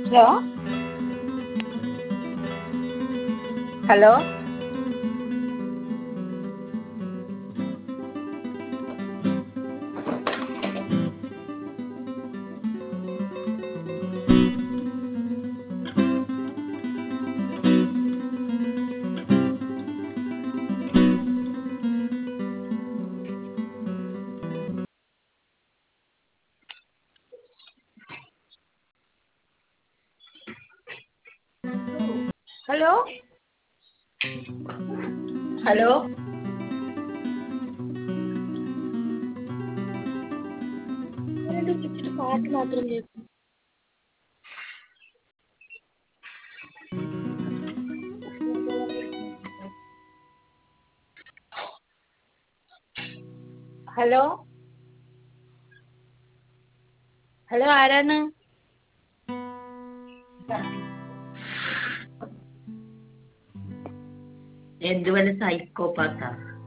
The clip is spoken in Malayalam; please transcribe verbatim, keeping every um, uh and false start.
ഹലോ ഹലോ ഹലോ ഹലോ പാട്ട് മാത്രം കേൾക്കും. ഹലോ ഹലോ ആരാണ്? എന്ത് വല്ല സൈക്കോപാത്താ?